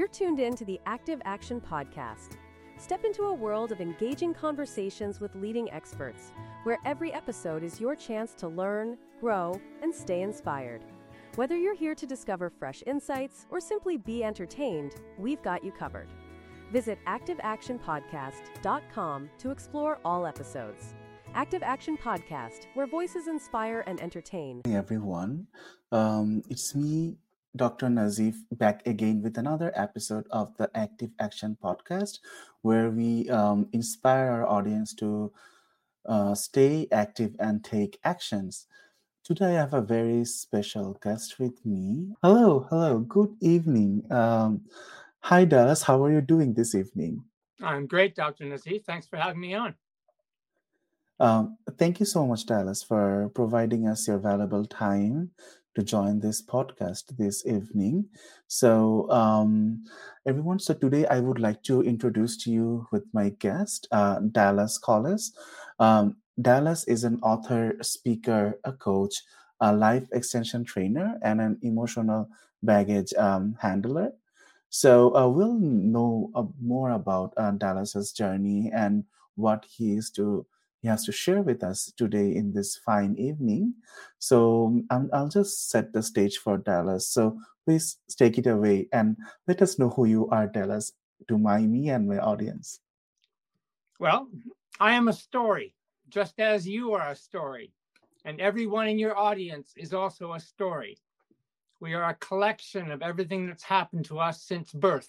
You're tuned in to the Active Action Podcast. Step into a world of engaging conversations with leading experts, where every episode is your chance to learn, grow, and stay inspired. Whether you're here to discover fresh insights or simply be entertained, we've got you covered. Visit activeactionpodcast.com to explore all episodes. Active Action Podcast, where voices inspire and entertain. Hey everyone, it's me, Dr. Nazif, back again with another episode of the Active Action Podcast, where we inspire our audience to stay active and take actions. Today, I have a very special guest with me. Hello, good evening. Hi, Dallas. How are you doing this evening? I'm great, Dr. Nazif. Thanks for having me on. Thank you so much, Dallas, for providing us your valuable time to join this podcast this evening. So, everyone, so today I would like to introduce to you with my guest, Dallas Collis. Dallas is an author, speaker, a coach, a life extension trainer, and an emotional baggage handler. So we'll know more about Dallas's journey and what he has to share with us today in this fine evening. So I'll just set the stage for Dallas. So please take it away and let us know who you are, Dallas, to me and my audience. Well, I am a story, just as you are a story. And everyone in your audience is also a story. We are a collection of everything that's happened to us since birth.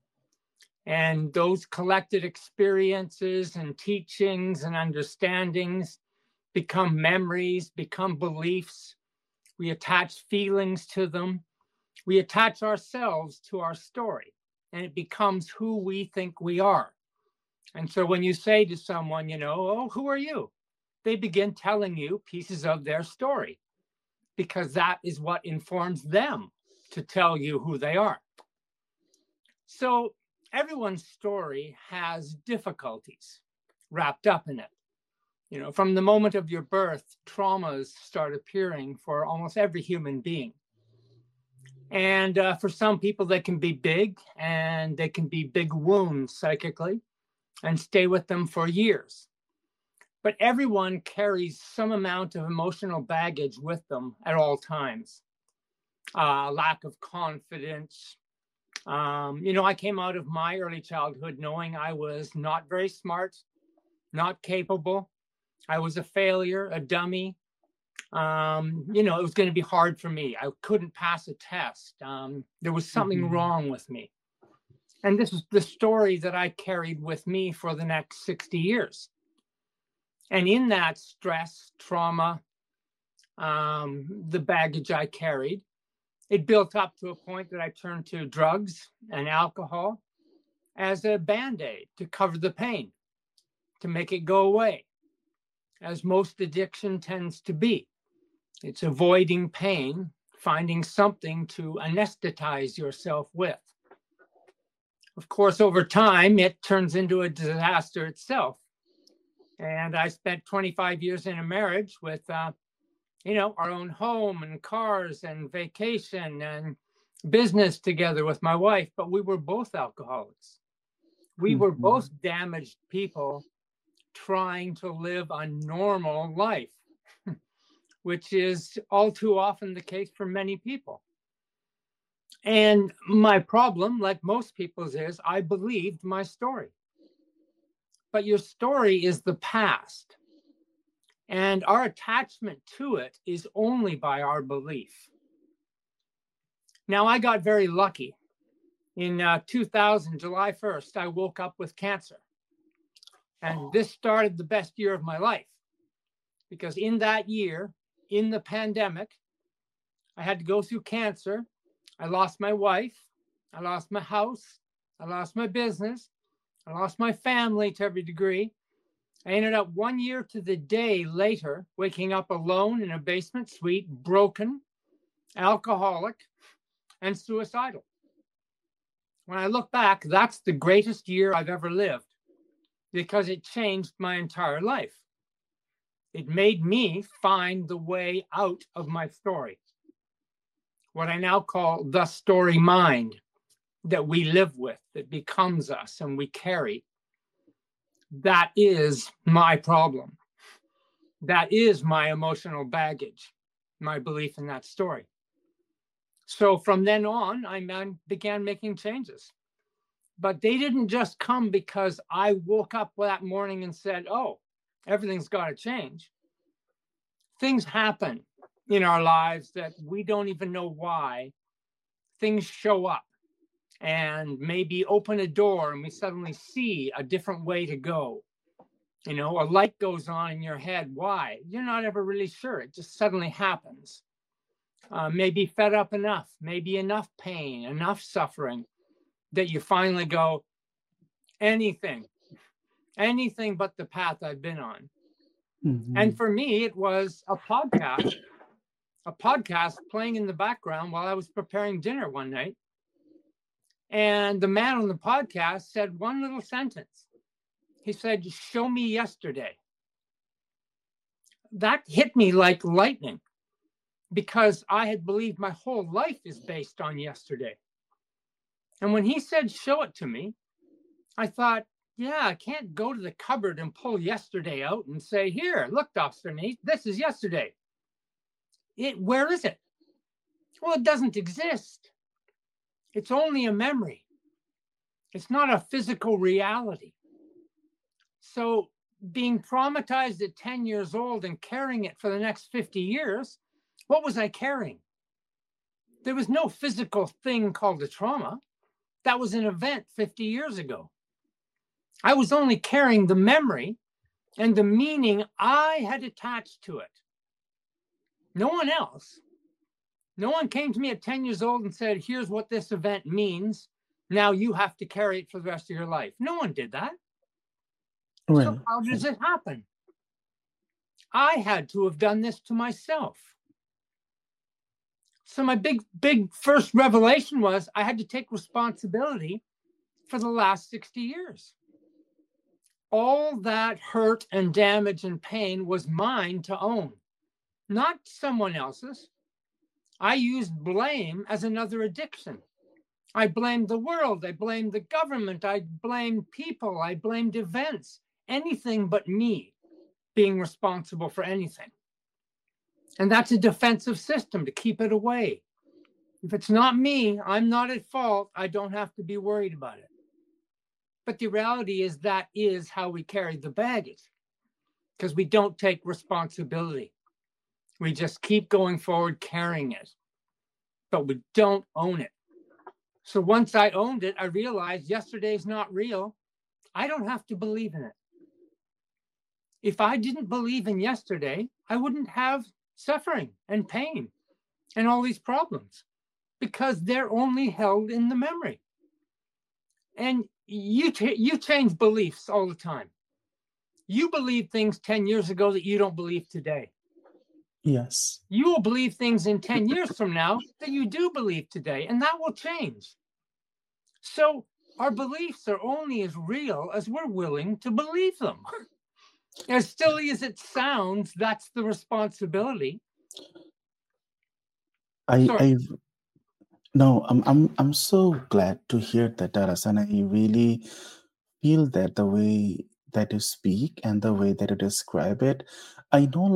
And those collected experiences and teachings and understandings become memories, become beliefs. We attach feelings to them. We attach ourselves to our story, and it becomes who we think we are. And so when you say to someone, oh, who are you? They begin telling you pieces of their story, because that is what informs them to tell you who they are. So everyone's story has difficulties wrapped up in it. From the moment of your birth, traumas start appearing for almost every human being. And for some people, they can be big, and they can be big wounds psychically and stay with them for years. But everyone carries some amount of emotional baggage with them at all times. Lack of confidence. I came out of my early childhood knowing I was not very smart, not capable. I was a failure, a dummy. It was going to be hard for me. I couldn't pass a test. There was something wrong with me. And this is the story that I carried with me for the next 60 years. And in that stress, trauma, the baggage I carried, it built up to a point that I turned to drugs and alcohol as a Band-Aid to cover the pain, to make it go away, as most addiction tends to be. It's avoiding pain, finding something to anesthetize yourself with. Of course, over time, it turns into a disaster itself. And I spent 25 years in a marriage with, our own home and cars and vacation and business together with my wife. But we were both alcoholics. We were both damaged people trying to live a normal life, which is all too often the case for many people. And my problem, like most people's, is I believed my story. But your story is the past. And our attachment to it is only by our belief. Now, I got very lucky. In 2000, July 1st, I woke up with cancer. And this started the best year of my life. Because in that year, in the pandemic, I had to go through cancer. I lost my wife. I lost my house. I lost my business. I lost my family to every degree. I ended up 1 year to the day later, waking up alone in a basement suite, broken, alcoholic, and suicidal. When I look back, that's the greatest year I've ever lived, because it changed my entire life. It made me find the way out of my story, what I now call the story mind, that we live with, that becomes us and we carry, that is my problem. That is my emotional baggage, my belief in that story. So from then on, I began making changes. But they didn't just come because I woke up that morning and said, oh, everything's got to change. Things happen in our lives that we don't even know why. Things show up and maybe open a door and we suddenly see a different way to go. A light goes on in your head. Why? You're not ever really sure. It just suddenly happens. Maybe fed up enough, maybe enough pain, enough suffering that you finally go, anything but the path I've been on. Mm-hmm. And for me, it was a podcast playing in the background while I was preparing dinner one night. And the man on the podcast said one little sentence. He said, show me yesterday. That hit me like lightning because I had believed my whole life is based on yesterday. And when he said, show it to me, I thought, yeah, I can't go to the cupboard and pull yesterday out and say, here, look, Dr. Nate, this is yesterday. Where is it? Well, it doesn't exist. It's only a memory. It's not a physical reality. So being traumatized at 10 years old and carrying it for the next 50 years, what was I carrying? There was no physical thing called a trauma. That was an event 50 years ago. I was only carrying the memory and the meaning I had attached to it. No one else. No one came to me at 10 years old and said, here's what this event means. Now you have to carry it for the rest of your life. No one did that. Right. So how does it happen? I had to have done this to myself. So my big first revelation was I had to take responsibility for the last 60 years. All that hurt and damage and pain was mine to own, not someone else's. I used blame as another addiction. I blamed the world. I blamed the government. I blamed people. I blamed events. Anything but me being responsible for anything. And that's a defensive system to keep it away. If it's not me, I'm not at fault. I don't have to be worried about it. But the reality is that is how we carry the baggage, because we don't take responsibility. We just keep going forward carrying it, but we don't own it. So once I owned it, I realized yesterday's not real. I don't have to believe in it. If I didn't believe in yesterday, I wouldn't have suffering and pain and all these problems, because they're only held in the memory. And you change beliefs all the time. You believe things 10 years ago that you don't believe today. Yes. You will believe things in 10 years from now that you do believe today, and that will change. So our beliefs are only as real as we're willing to believe them. As silly as it sounds, that's the responsibility. I'm so glad to hear that, Dallas, and I really feel that the way that you speak and the way that you describe it. I know,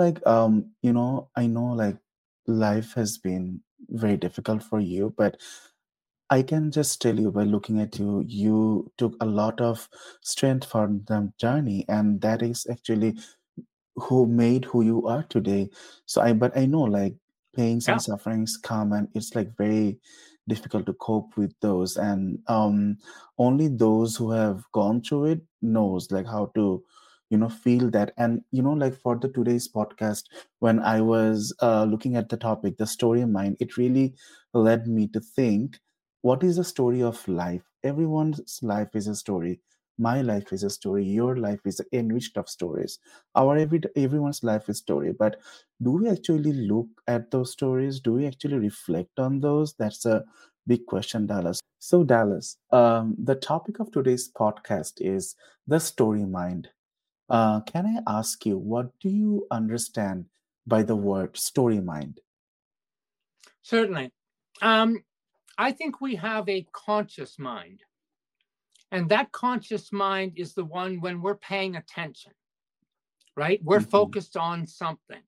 life has been very difficult for you, but I can just tell you by looking at you, you took a lot of strength from the journey, and that is actually who made who you are today. But I know like pains Yeah. and sufferings come, and it's like very difficult to cope with those. And only those who have gone through it knows like how to, feel that. And like for the today's podcast, when I was looking at the topic, the story mind, it really led me to think, what is the story of life? Everyone's life is a story. My life is a story. Your life is enriched of stories. Everyone's life is story. But do we actually look at those stories? Do we actually reflect on those? That's a big question, Dallas. So, Dallas, the topic of today's podcast is the story mind. Can I ask you, what do you understand by the word story mind? Certainly. I think we have a conscious mind. And that conscious mind is the one when we're paying attention, right? We're focused on something.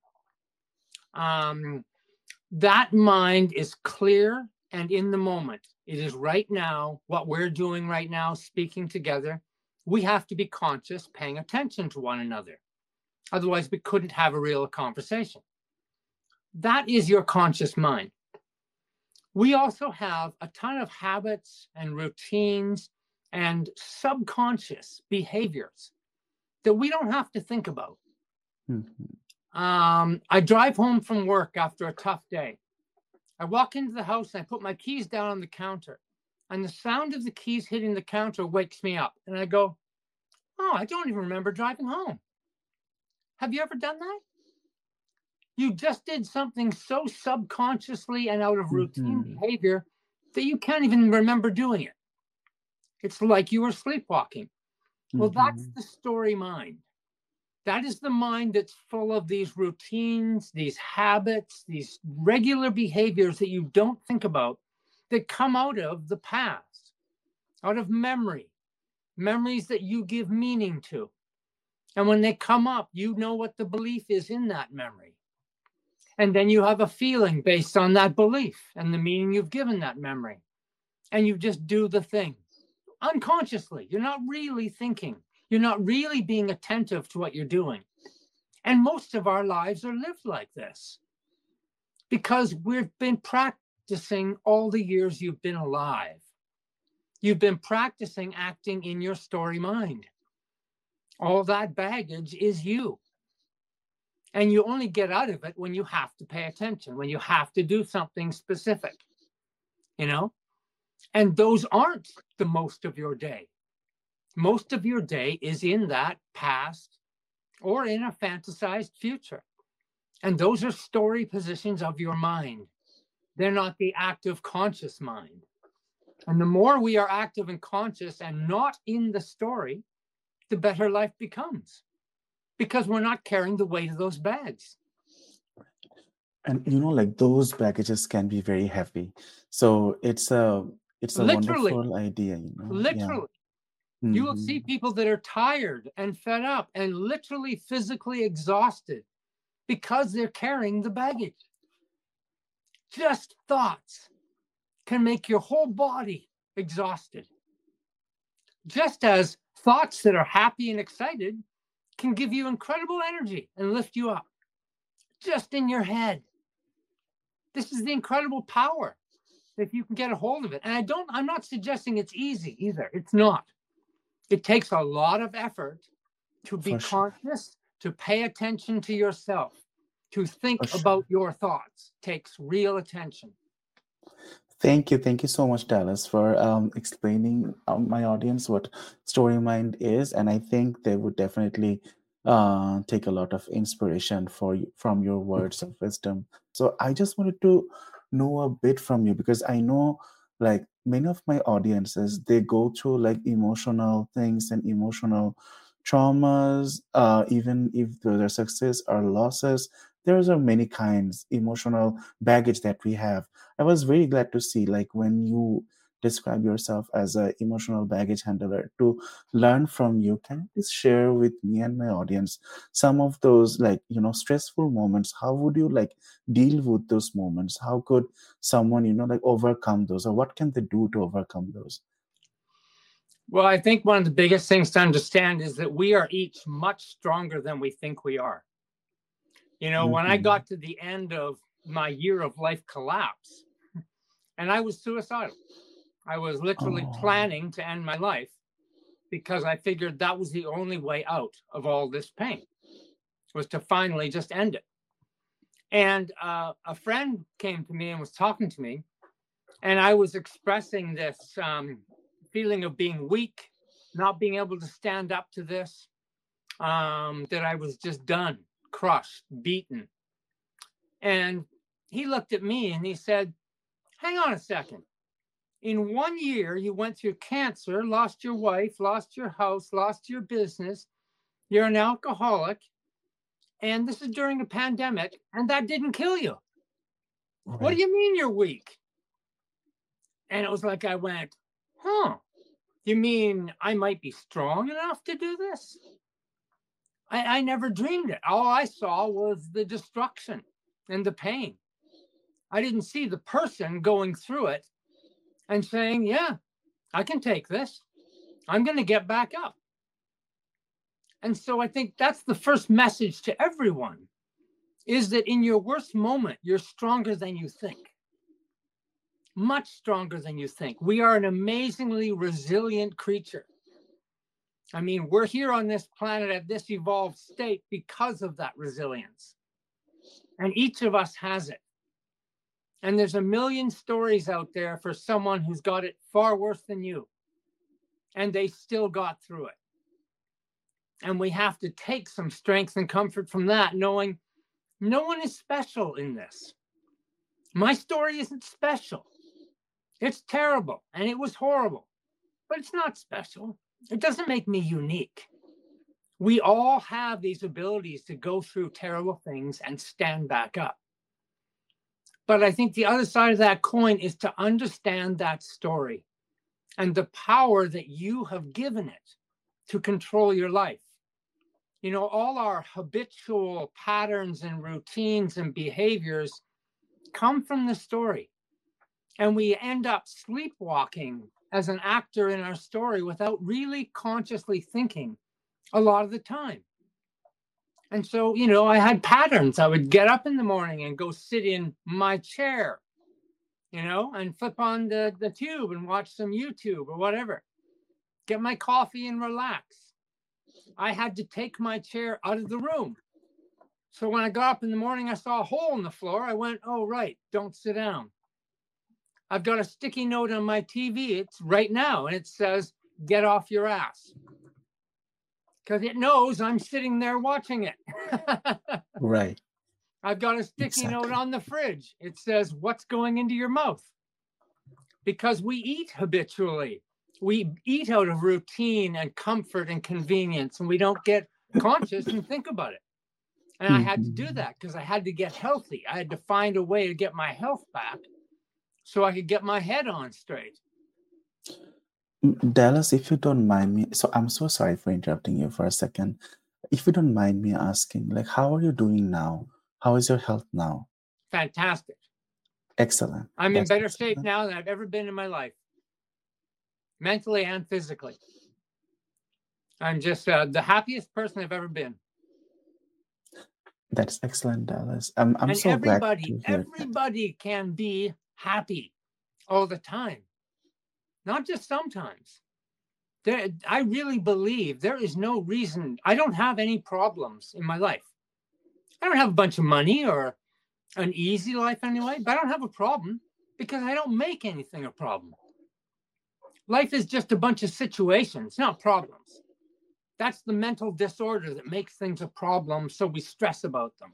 That mind is clear and in the moment. It is right now, what we're doing right now, speaking together. We have to be conscious, paying attention to one another. Otherwise, we couldn't have a real conversation. That is your conscious mind. We also have a ton of habits and routines and subconscious behaviors that we don't have to think about. I drive home from work after a tough day. I walk into the house and I put my keys down on the counter, and the sound of the keys hitting the counter wakes me up. And I go, oh, I don't even remember driving home. Have you ever done that? You just did something so subconsciously and out of routine behavior that you can't even remember doing it. It's like you were sleepwalking. Well, that's the story mind. That is the mind that's full of these routines, these habits, these regular behaviors that you don't think about, that come out of the past, out of memories that you give meaning to. And when they come up, you know what the belief is in that memory. And then you have a feeling based on that belief and the meaning you've given that memory. And you just do the thing unconsciously. You're not really thinking. You're not really being attentive to what you're doing. And most of our lives are lived like this because we've been practicing all the years you've been alive. You've been practicing acting in your story mind. All that baggage is you. And you only get out of it when you have to pay attention, when you have to do something specific, you know? And those aren't the most of your day. Most of your day is in that past or in a fantasized future. And those are story positions of your mind. They're not the active conscious mind. And the more we are active and conscious and not in the story, the better life becomes. Because we're not carrying the weight of those bags. And like those baggages can be very heavy. So it's a wonderful idea, Literally. Yeah. You will see people that are tired and fed up and literally physically exhausted because they're carrying the baggage. Just thoughts can make your whole body exhausted. Just as thoughts that are happy and excited can give you incredible energy and lift you up just in your head. This is the incredible power if you can get a hold of it. And I'm not suggesting it's easy either. It's not. It takes a lot of effort to be conscious, to pay attention to yourself, to think about your thoughts. It takes real attention. Thank you so much, Dallas, for explaining my audience what story mind is, and I think they would definitely take a lot of inspiration from your words of wisdom. So I just wanted to know a bit from you, because I know like many of my audiences, they go through like emotional things and emotional traumas, even if there are success or losses. There are many kinds emotional baggage that we have. I was very glad to see, like, when you describe yourself as an emotional baggage handler, to learn from you. Can you please share with me and my audience some of those, like, stressful moments? How would you like deal with those moments? How could someone, like, overcome those, or what can they do to overcome those? Well, I think one of the biggest things to understand is that we are each much stronger than we think we are. When I got to the end of my year of life collapse, and I was suicidal. I was literally planning to end my life because I figured that was the only way out of all this pain, was to finally just end it. And a friend came to me and was talking to me, and I was expressing this feeling of being weak, not being able to stand up to this, that I was just done, crushed, beaten. And he looked at me and he said, hang on a second. In 1 year, you went through cancer, lost your wife, lost your house, lost your business. You're an alcoholic. And this is during a pandemic, and that didn't kill you. Right. What do you mean you're weak? And it was like I went, huh, you mean I might be strong enough to do this? I never dreamed it. All I saw was the destruction and the pain. I didn't see the person going through it and saying, yeah, I can take this. I'm going to get back up. And so I think that's the first message to everyone, is that in your worst moment, you're stronger than you think. Much stronger than you think. We are an amazingly resilient creature. I mean, we're here on this planet at this evolved state because of that resilience. And each of us has it. And there's a million stories out there for someone who's got it far worse than you. And they still got through it. And we have to take some strength and comfort from that, knowing no one is special in this. My story isn't special. It's terrible and it was horrible, but it's not special. It doesn't make me unique. We all have these abilities to go through terrible things and stand back up. But I think the other side of that coin is to understand that story and the power that you have given it to control your life. You know, all our habitual patterns and routines and behaviors come from the story. And we end up sleepwalking as an actor in our story without really consciously thinking a lot of the time. And so, you know, I had patterns. I would get up in the morning and go sit in my chair, you know, and flip on the tube and watch some YouTube or whatever. Get my coffee and relax. I had to take my chair out of the room. So when I got up in the morning, I saw a hole in the floor. I went, oh, right, don't sit down. I've got a sticky note on my TV. It's right now. And it says, get off your ass. Because it knows I'm sitting there watching it. Right. I've got a sticky note on the fridge. It says, what's going into your mouth? Because we eat habitually. We eat out of routine and comfort and convenience, and we don't get conscious and think about it. And I had to do that because I had to get healthy. I had to find a way to get my health back so I could get my head on straight. Dallas, if you don't mind me, so I'm so sorry for interrupting you for a second. If you don't mind me asking, like, how are you doing now? How is your health now? Fantastic. Excellent. I'm in better excellent. shape now than I've ever been in my life, mentally and physically. I'm just the happiest person I've ever been. That's excellent, Dallas. I'm and so glad to hear everybody can be happy all the time, not just sometimes. I really believe there is no reason. I don't have any problems in my life. I don't have a bunch of money or an easy life anyway, but I don't have a problem because I don't make anything a problem. Life is just a bunch of situations, not problems. That's the mental disorder that makes things a problem, so we stress about them.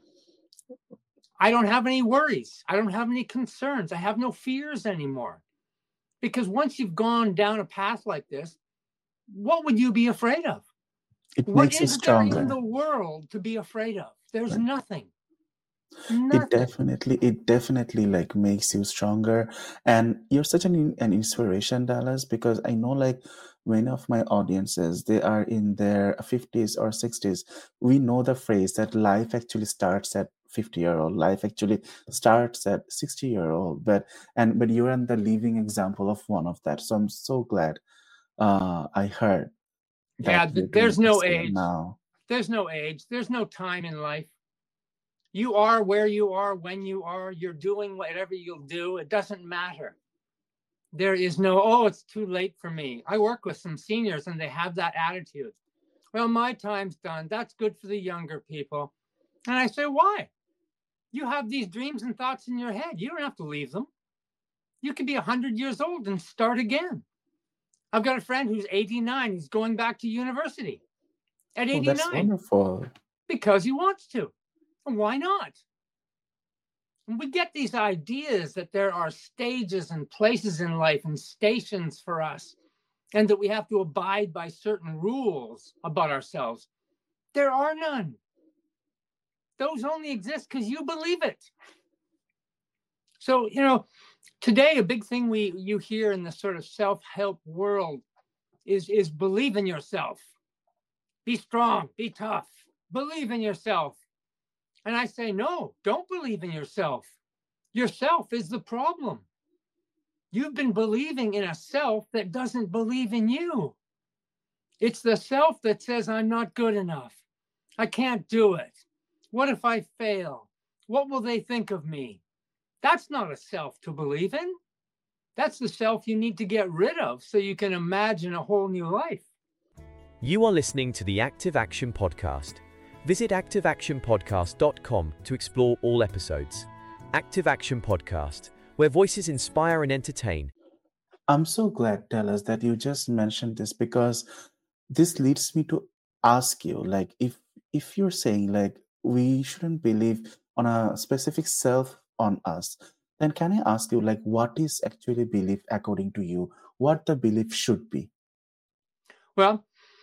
I don't have any worries. I don't have any concerns. I have no fears anymore. Because once you've gone down a path like this, what would you be afraid of? What is there in the world to be afraid of? There's nothing. It definitely like makes you stronger, and you're such an inspiration, Dallas, because I know like many of my audiences, they are in their 50s or 60s. We know the phrase that life actually starts at 50-year-old, life actually starts at 60-year-old, but you're the living example of one of that. So I'm so glad I heard that. Yeah, there's no age now. There's no age, there's no time in life. You are where you are when you are. You're doing whatever you'll do. It doesn't matter. There is no, oh, it's too late for me. I work with some seniors and they have that attitude. Well, my time's done. That's good for the younger people. And I say, why? You have these dreams and thoughts in your head. You don't have to leave them. You can be 100 years old and start again. I've got a friend who's 89. He's going back to university at 89. That's wonderful. Because he wants to. Why not? And we get these ideas that there are stages and places in life and stations for us, and that we have to abide by certain rules about ourselves. There are none. Those only exist because you believe it. So, you know, Today, a big thing you hear in the sort of self-help world is believe in yourself. Be strong, be tough, believe in yourself. And I say, no, don't believe in yourself. Yourself is the problem. You've been believing in a self that doesn't believe in you. It's the self that says, I'm not good enough. I can't do it. What if I fail? What will they think of me? That's not a self to believe in. That's the self you need to get rid of so you can imagine a whole new life. You are listening to the Active Action Podcast. Visit activeactionpodcast.com to explore all episodes. Active Action Podcast, where voices inspire and entertain. I'm so glad, Dallas, that you just mentioned this, because this leads me to ask you, like, if you're saying like we shouldn't believe on a specific self on us, then can I ask you, like, what is actually belief according to you? What the belief should be? Well,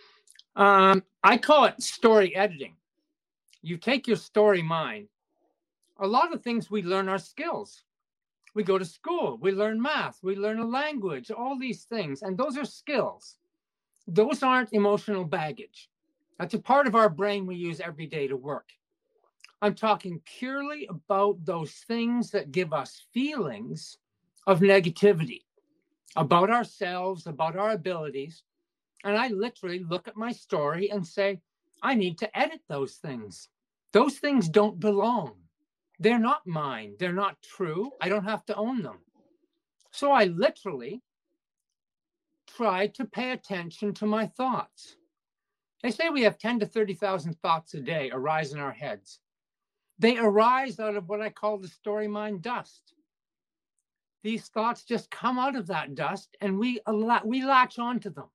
I call it story editing. You take your story mind. A lot of things we learn are skills. We go to school, we learn math, we learn a language, all these things, and those are skills. Those aren't emotional baggage. That's a part of our brain we use every day to work. I'm talking purely about those things that give us feelings of negativity about ourselves, about our abilities. And I literally look at my story and say, I need to edit those things. Those things don't belong. They're not mine. They're not true. I don't have to own them. So I literally try to pay attention to my thoughts. They say we have 10 to 30,000 thoughts a day arise in our heads. They arise out of what I call the story mind dust. These thoughts just come out of that dust and we latch onto them.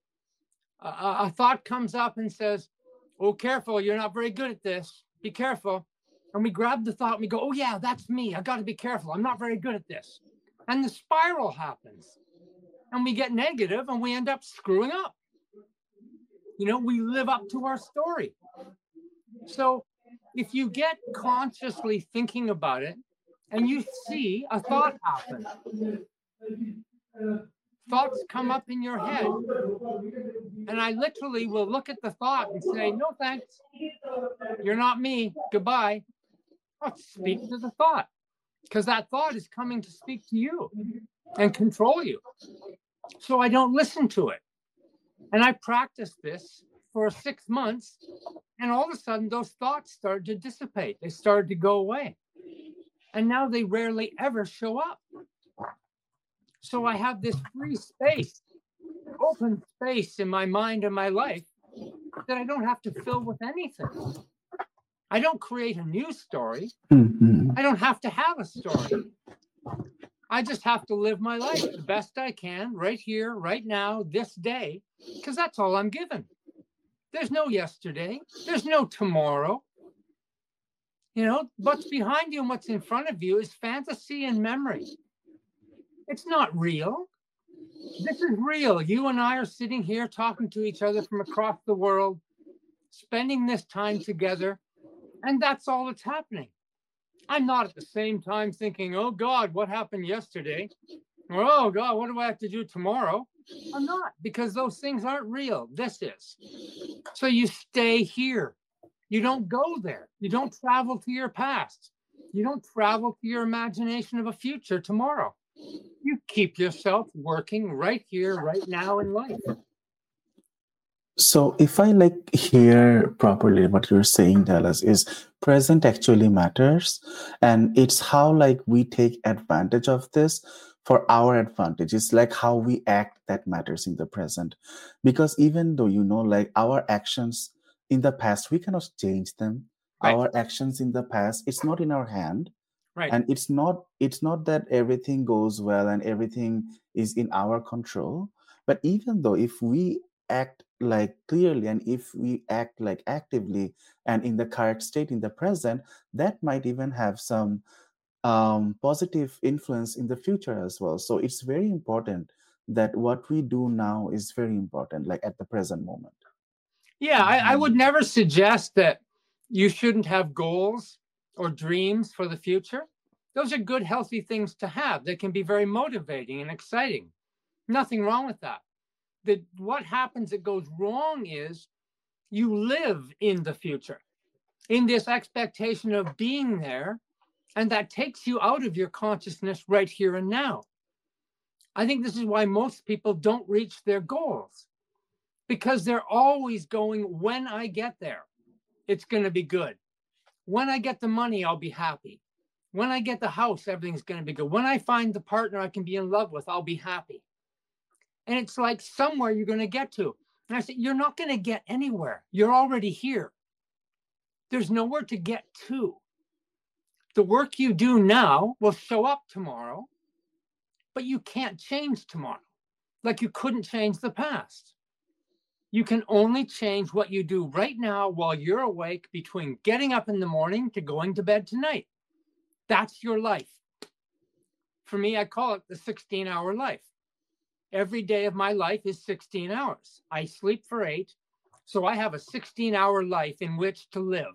A thought comes up and says, oh, careful, you're not very good at this. Be careful. And we grab the thought and we go, oh yeah, that's me. I got to be careful. I'm not very good at this. And the spiral happens. And we get negative and we end up screwing up. You know, we live up to our story. So if you get consciously thinking about it and you see a thought happen, thoughts come up in your head. And I literally will look at the thought and say, no, thanks. You're not me. Goodbye. I'll speak to the thought, because that thought is coming to speak to you and control you. So I don't listen to it. And I practiced this for 6 months. And all of a sudden, those thoughts started to dissipate. They started to go away. And now they rarely ever show up. So I have this free space, open space in my mind and my life that I don't have to fill with anything. I don't create a new story. Mm-hmm. I don't have to have a story. I just have to live my life the best I can right here, right now, this day, because that's all I'm given. There's no yesterday. There's no tomorrow. You know, what's behind you and what's in front of you is fantasy and memory. It's not real. This is real. You and I are sitting here talking to each other from across the world, spending this time together, and that's all that's happening. I'm not at the same time thinking, oh God, what happened yesterday? Or, oh God, what do I have to do tomorrow? I'm not, because those things aren't real. This is. So you stay here. You don't go there. You don't travel to your past. You don't travel to your imagination of a future tomorrow. You keep yourself working right here, right now in life. So if I hear properly what you're saying, Dallas, is present actually matters. And it's how we take advantage of this for our advantage. It's like how we act that matters in the present. Because even though, our actions in the past, we cannot change them. Right. Our actions in the past, it's not in our hand. Right. And it's not that everything goes well and everything is in our control. But even though if we act clearly and if we act actively and in the correct state in the present, that might even have some positive influence in the future as well. So it's very important that what we do now is very important, at the present moment. Yeah, I would never suggest that you shouldn't have goals or dreams for the future. Those are good, healthy things to have. They can be very motivating and exciting. Nothing wrong with that. What happens that goes wrong is you live in the future, in this expectation of being there, and that takes you out of your consciousness right here and now. I think this is why most people don't reach their goals, because they're always going, when I get there, it's going to be good. When I get the money, I'll be happy. When I get the house, everything's going to be good. When I find the partner I can be in love with, I'll be happy. And it's like somewhere you're going to get to. And I said, you're not going to get anywhere. You're already here. There's nowhere to get to. The work you do now will show up tomorrow, but you can't change tomorrow, like you couldn't change the past. You can only change what you do right now while you're awake, between getting up in the morning to going to bed tonight. That's your life. For me, I call it the 16-hour life. Every day of my life is 16 hours. I sleep for 8, so I have a 16-hour life in which to live.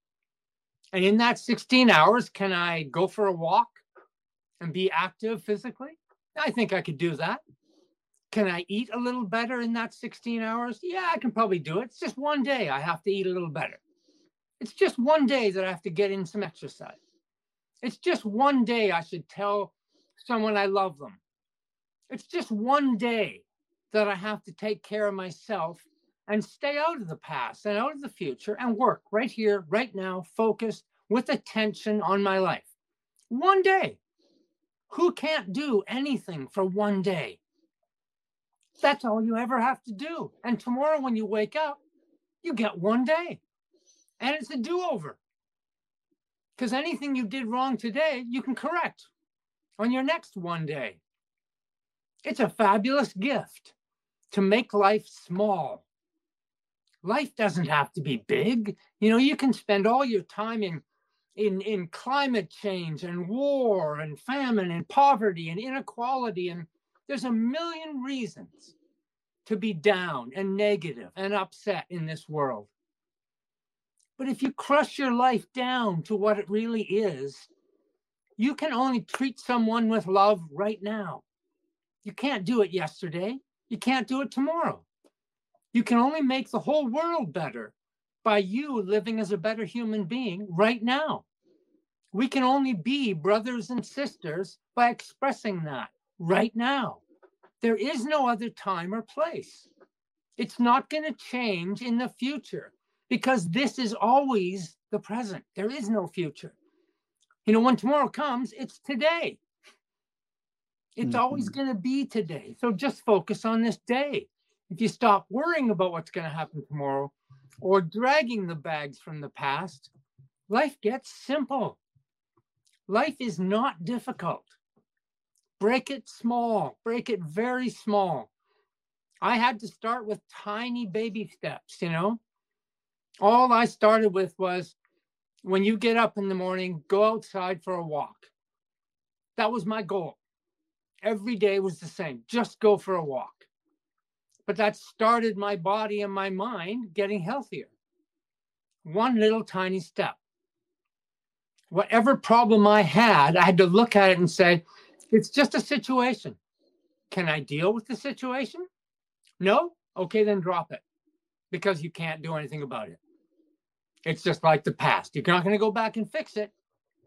And in that 16 hours, can I go for a walk and be active physically? I think I could do that. Can I eat a little better in that 16 hours? Yeah, I can probably do it. It's just one day I have to eat a little better. It's just one day that I have to get in some exercise. It's just one day I should tell someone I love them. It's just one day that I have to take care of myself and stay out of the past and out of the future and work right here, right now, focused with attention on my life. One day. Who can't do anything for one day? That's all you ever have to do. And tomorrow when you wake up, you get one day. And it's a do-over. Because anything you did wrong today, you can correct on your next one day. It's a fabulous gift to make life small. Life doesn't have to be big. You know, you can spend all your time in climate change and war and famine and poverty and inequality. And there's a million reasons to be down and negative and upset in this world. But if you crush your life down to what it really is, you can only treat someone with love right now. You can't do it yesterday. You can't do it tomorrow. You can only make the whole world better by you living as a better human being right now. We can only be brothers and sisters by expressing that right now. There is no other time or place. It's not going to change in the future because this is always the present. There is no future. You know, when tomorrow comes, it's today. It's always going to be today. So just focus on this day. If you stop worrying about what's going to happen tomorrow or dragging the bags from the past, life gets simple. Life is not difficult. Break it small. Break it very small. I had to start with tiny baby steps, you know. All I started with was, when you get up in the morning, go outside for a walk. That was my goal. Every day was the same. Just go for a walk. But that started my body and my mind getting healthier. One little tiny step. Whatever problem I had to look at it and say, it's just a situation. Can I deal with the situation? No? Okay, then drop it. Because you can't do anything about it. It's just like the past. You're not going to go back and fix it.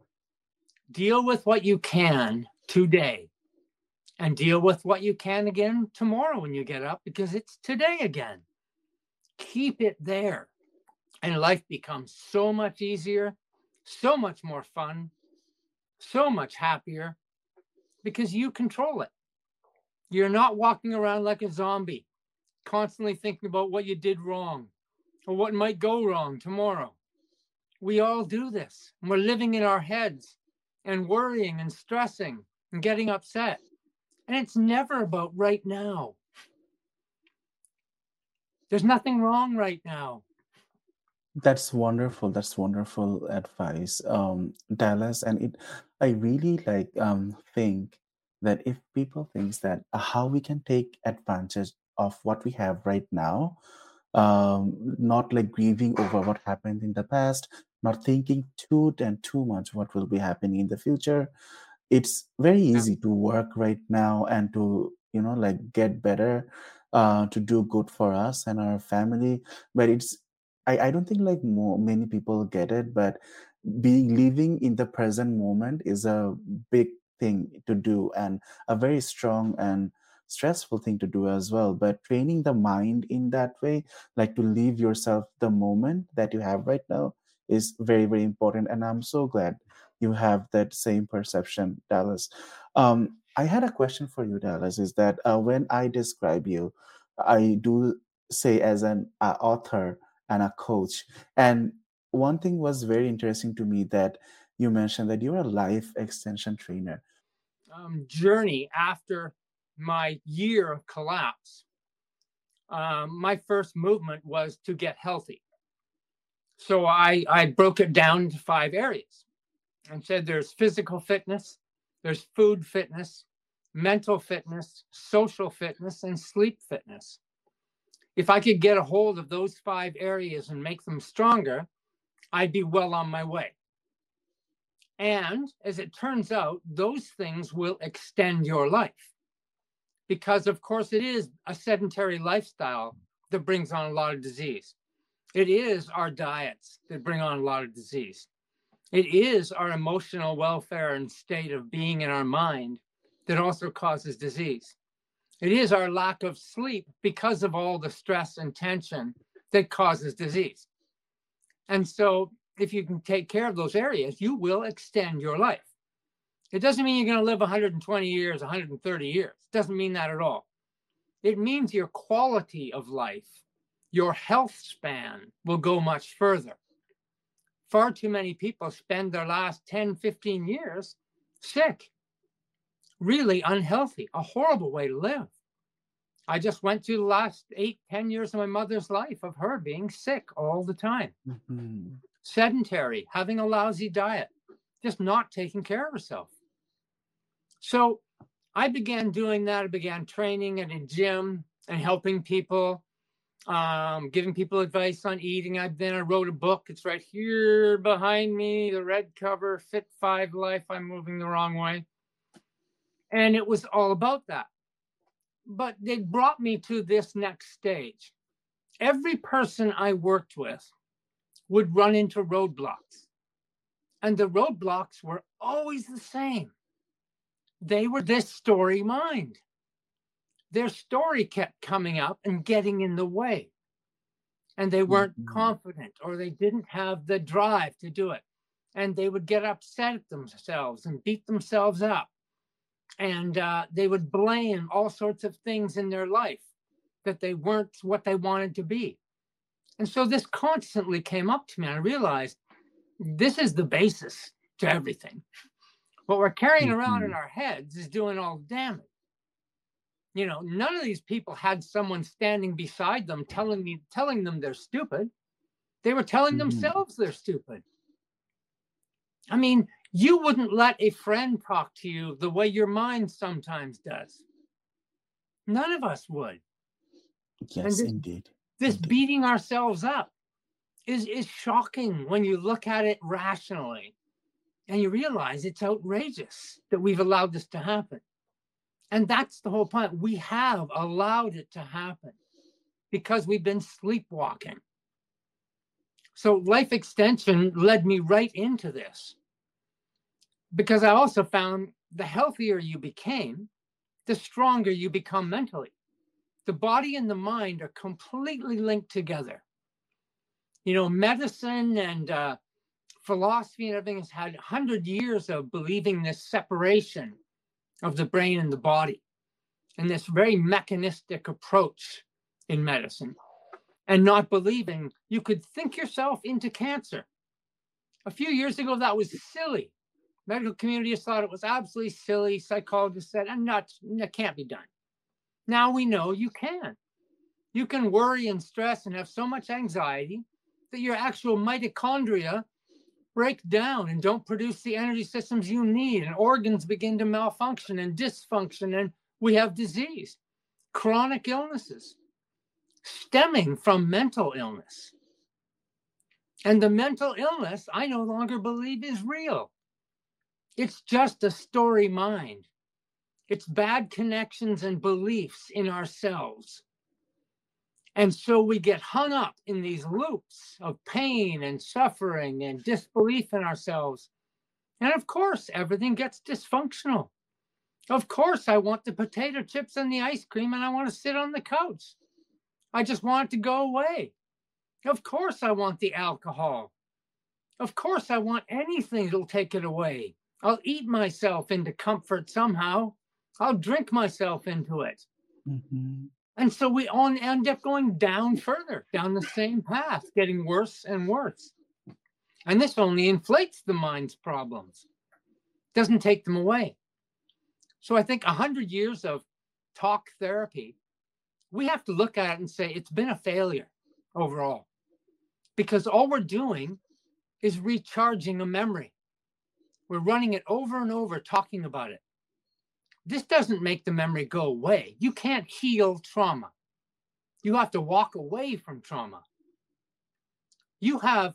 Deal with what you can today. And deal with what you can again tomorrow when you get up, because it's today again. Keep it there. And life becomes so much easier, so much more fun, so much happier, because you control it. You're not walking around like a zombie, constantly thinking about what you did wrong or what might go wrong tomorrow. We all do this. And we're living in our heads and worrying and stressing and getting upset. And it's never about right now. There's nothing wrong right now. That's wonderful. That's wonderful advice, Dallas. And I really think that if people think that how we can take advantage of what we have right now, not like grieving over what happened in the past, not thinking too much what will be happening in the future. It's very easy to work right now and to like get better, to do good for us and our family. But I don't think like many people get it, but living in the present moment is a big thing to do, and a very strong and stressful thing to do as well. But training the mind in that way, like to leave yourself the moment that you have right now, is very, very important. And I'm so glad you have that same perception, Dallas. I had a question for you, Dallas, is that when I describe you, I do say as an author and a coach. And one thing was very interesting to me, that you mentioned that you're a life extension trainer. Journey after my year of collapse, my first movement was to get healthy. So I broke it down into 5 areas and said there's physical fitness, there's food fitness, mental fitness, social fitness, and sleep fitness. If I could get a hold of those 5 areas and make them stronger, I'd be well on my way. And as it turns out, those things will extend your life. Because, of course, it is a sedentary lifestyle that brings on a lot of disease. It is our diets that bring on a lot of disease. It is our emotional welfare and state of being in our mind that also causes disease. It is our lack of sleep because of all the stress and tension that causes disease. And so if you can take care of those areas, you will extend your life. It doesn't mean you're going to live 120 years, 130 years. It doesn't mean that at all. It means your quality of life, your health span will go much further. Far too many people spend their last 10, 15 years sick, really unhealthy, a horrible way to live. I just went through the last 8, 10 years of my mother's life of her being sick all the time. Mm-hmm. Sedentary, having a lousy diet, just not taking care of herself. So I began doing that. I began training at a gym and helping people, giving people advice on eating. Then I wrote a book. It's right here behind me, the red cover, Fit 5 Life. I'm moving the wrong way. And it was all about that. But they brought me to this next stage. Every person I worked with would run into roadblocks. And the roadblocks were always the same. They were this story mind. Their story kept coming up and getting in the way. And they weren't confident, or they didn't have the drive to do it. And they would get upset at themselves and beat themselves up. And they would blame all sorts of things in their life that they weren't what they wanted to be. And so this constantly came up to me. And I realized this is the basis to everything. What we're carrying around in our heads is doing all the damage. You know, none of these people had someone standing beside them telling them they're stupid. They were telling themselves they're stupid. I mean, you wouldn't let a friend talk to you the way your mind sometimes does. None of us would. Yes, indeed. This beating ourselves up is shocking when you look at it rationally. And you realize it's outrageous that we've allowed this to happen. And that's the whole point. We have allowed it to happen because we've been sleepwalking. So life extension led me right into this. Because I also found the healthier you became, the stronger you become mentally. The body and the mind are completely linked together. You know, medicine and philosophy and everything has had 100 years of believing this separation of the brain and the body, and this very mechanistic approach in medicine, and not believing you could think yourself into cancer. A few years ago, that was silly. Medical community has thought it was absolutely silly. Psychologists said, that can't be done. Now we know you can. You can worry and stress and have so much anxiety that your actual mitochondria break down and don't produce the energy systems you need, and organs begin to malfunction and dysfunction, and we have disease, chronic illnesses stemming from mental illness. And the mental illness, I no longer believe is real. It's just a story mind. It's bad connections and beliefs in ourselves. And so we get hung up in these loops of pain and suffering and disbelief in ourselves. And of course, everything gets dysfunctional. Of course, I want the potato chips and the ice cream, and I want to sit on the couch. I just want it to go away. Of course, I want the alcohol. Of course, I want anything that'll take it away. I'll eat myself into comfort somehow. I'll drink myself into it. Mm-hmm. And so we all end up going down further, down the same path, getting worse and worse. And this only inflates the mind's problems, doesn't take them away. So I think 100 years of talk therapy, we have to look at it and say it's been a failure overall, because all we're doing is recharging a memory. We're running it over and over, talking about it. This doesn't make the memory go away. You can't heal trauma. You have to walk away from trauma. You have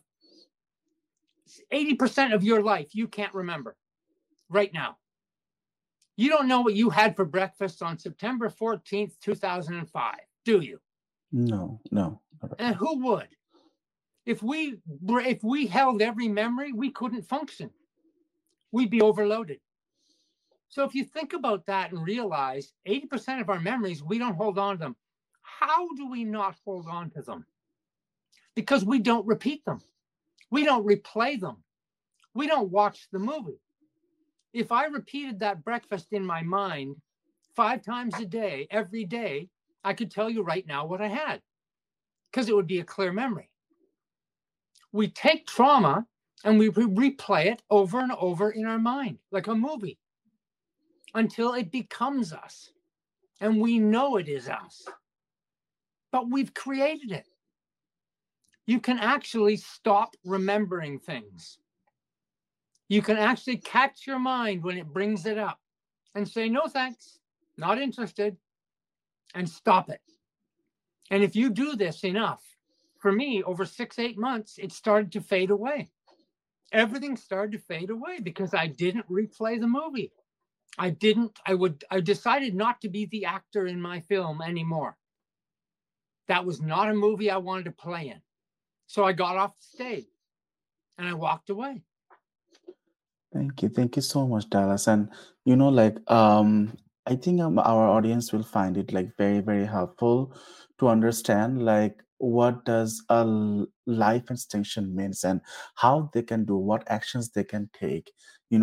80% of your life you can't remember right now. You don't know what you had for breakfast on September 14th, 2005, do you? No. And who would? If we held every memory, we couldn't function. We'd be overloaded. So if you think about that and realize 80% of our memories, we don't hold on to them. How do we not hold on to them? Because we don't repeat them. We don't replay them. We don't watch the movie. If I repeated that breakfast in my mind 5 times a day, every day, I could tell you right now what I had, because it would be a clear memory. We take trauma and we replay it over and over in our mind, like a movie, until it becomes us. And we know it is us. But we've created it. You can actually stop remembering things. You can actually catch your mind when it brings it up and say, no, thanks, not interested, and stop it. And if you do this enough, for me, over 6-8 months, it started to fade away. Everything started to fade away because I didn't replay the movie. I decided not to be the actor in my film anymore. That was not a movie I wanted to play in. So I got off the stage and I walked away. Thank you so much, Dallas. And I think our audience will find it like very, very helpful to understand like what does a life extension means and how they can do what actions they can take,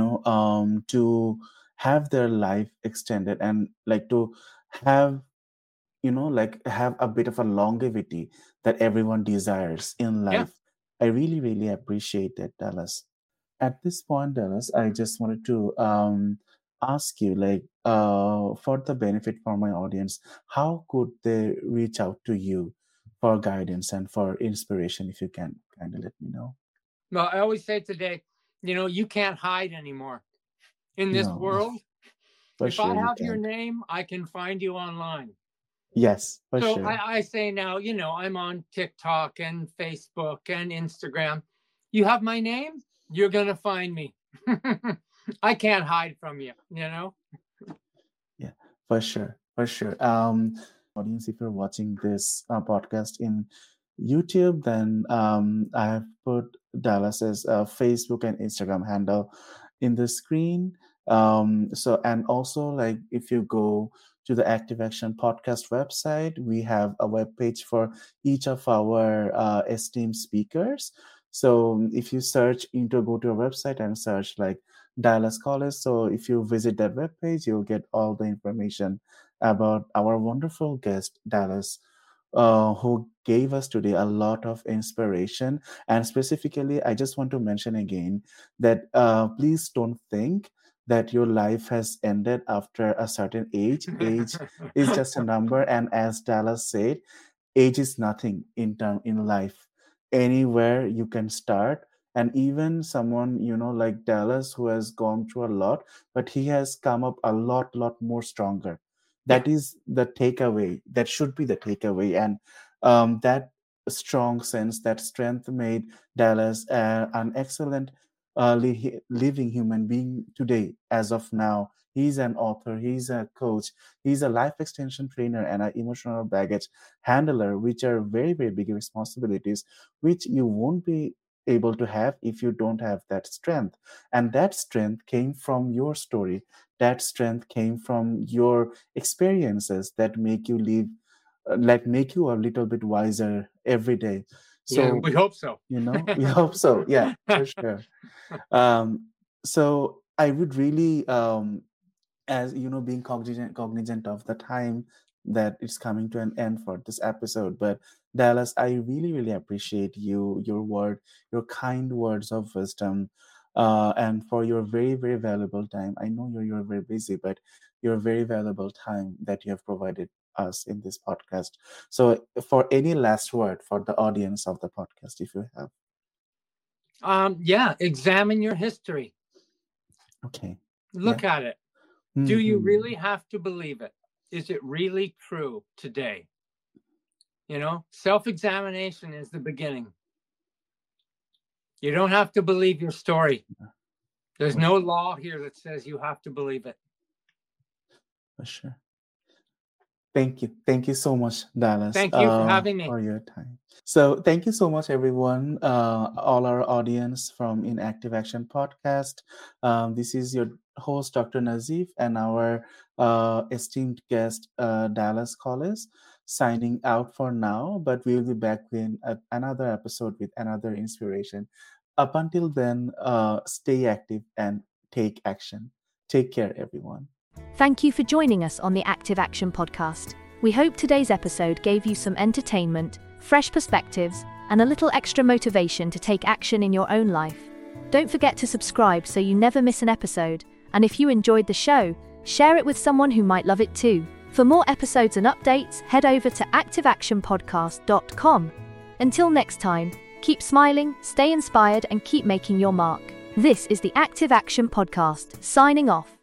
to have their life extended and like to have like have a bit of a longevity that everyone desires in Yeah. life. I really, really appreciate that, Dallas. At this point, Dallas, I just wanted to ask you, like, for the benefit for my audience, how could they reach out to you for guidance and for inspiration? If you can kind of let me know. Well, I always say today, you can't hide anymore in this No, world. for If sure I you have your can. name, I can find you online. Yes, for So sure. I say now, I'm on TikTok and Facebook and Instagram. You have my name, you're going to find me. I can't hide from you, Yeah, for sure. Audience, if you're watching this podcast in YouTube, then I have put Dallas's Facebook and Instagram handle in the screen. So, and also, like, if you go to the Active Action Podcast website, we have a web page for each of our esteemed speakers. So, if you go to our website and search like Dallas College. So, if you visit that web page, you'll get all the information about our wonderful guest, Dallas, who gave us today a lot of inspiration. And specifically, I just want to mention again that please don't think that your life has ended after a certain age. Age is just a number. And as Dallas said, age is nothing in life. Anywhere you can start. And even someone, like Dallas, who has gone through a lot, but he has come up a lot more stronger. Yeah. That is the takeaway. That should be the takeaway. And that strong sense that strength made Dallas an excellent living human being today. As of now, he's an author, he's a coach, he's a life extension trainer, and an emotional baggage handler, which are very, very big responsibilities, which you won't be able to have if you don't have that strength. And that strength came from your story. That strength came from your experiences that make you live, make you a little bit wiser every day. So Yeah, we hope so. we hope so. Yeah, for sure. So I would really, as being cognizant of the time that it's coming to an end for this episode, but Dallas, I really, really appreciate your your kind words of wisdom, and for your very, very valuable time. I know you're very busy, but your very valuable time that you have provided us in this podcast. So, for any last word for the audience of the podcast, if you have. Yeah, examine your history. Okay. Look at it. Do you Mhm. really have to believe it? Is it really true today? Self-examination is the beginning. You don't have to believe your story. There's no law here that says you have to believe it. For sure. Thank you. Thank you so much, Dallas. Thank you for having me. For your time. So thank you so much, everyone, all our audience from Inactive Action Podcast. This is your host, Dr. Nazif, and our esteemed guest, Dallas Collis, signing out for now, but we'll be back in another episode with another inspiration. Up until then, stay active and take action. Take care, everyone. Thank you for joining us on the Active Action Podcast. We hope today's episode gave you some entertainment, fresh perspectives, and a little extra motivation to take action in your own life. Don't forget to subscribe so you never miss an episode, and if you enjoyed the show, share it with someone who might love it too. For more episodes and updates, head over to activeactionpodcast.com. Until next time, keep smiling, stay inspired, and keep making your mark. This is the Active Action Podcast, signing off.